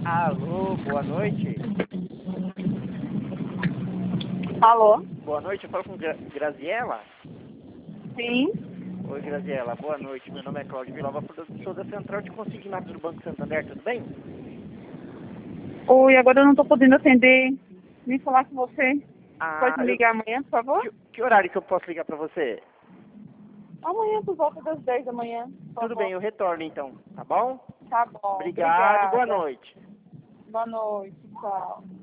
Alô, boa noite. Alô? Boa noite, eu falo com Graziela. Sim. Oi, Graziela, boa noite. Meu nome é Cláudio Vilova, sou da Central de Consignados do Banco Santander, tudo bem? Oi, agora eu não estou podendo atender. Vim falar com você. Ah, Pode me ligar amanhã, por favor? que horário que eu posso ligar pra você? Amanhã, por volta das 10 da manhã. Por Tudo favor. bem, eu retorno então, tá bom? Tá bom. Obrigado e boa Obrigada. noite. Boa noite. Tchau.